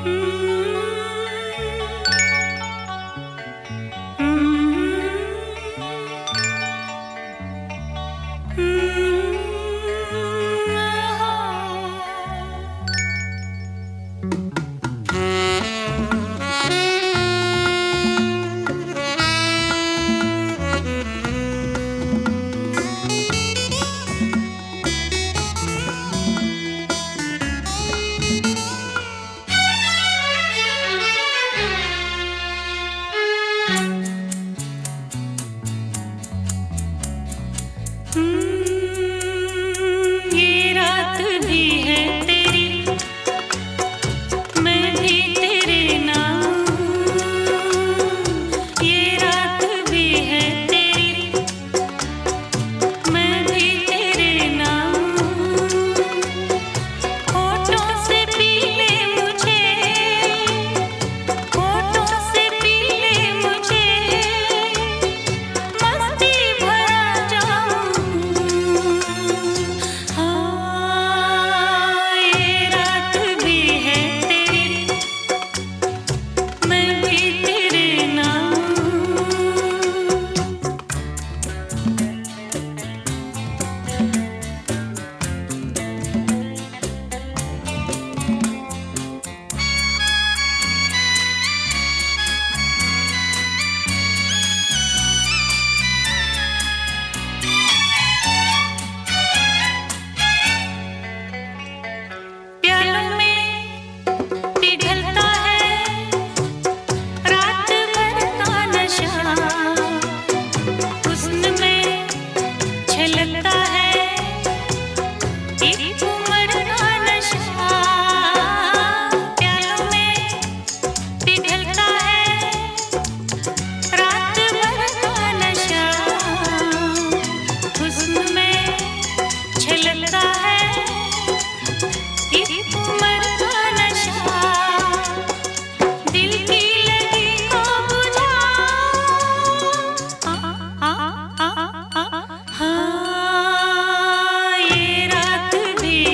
ये रात भी है तेरी, मैं भी तेरे नाम। ये रात भी है तेरी, मैं भी तेरे नाम। होठों से पी ले मुझे, होठों से पी ले मुझे, मस्ती भरा जाऊं। हाँ, ये रात भी है तेरी, मैं भी तेरे नाम। प्यालों में पिघलता है रात भर का नशा, हुस्न में छलकता है एक उम्र का नशा। प्यालों में पिघलता है रात भर का नशा, हुस्न में छलकता है एक उम्र का नशा। दिल की लगी को बुझा, हाँ, ये रात भी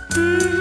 हम्म।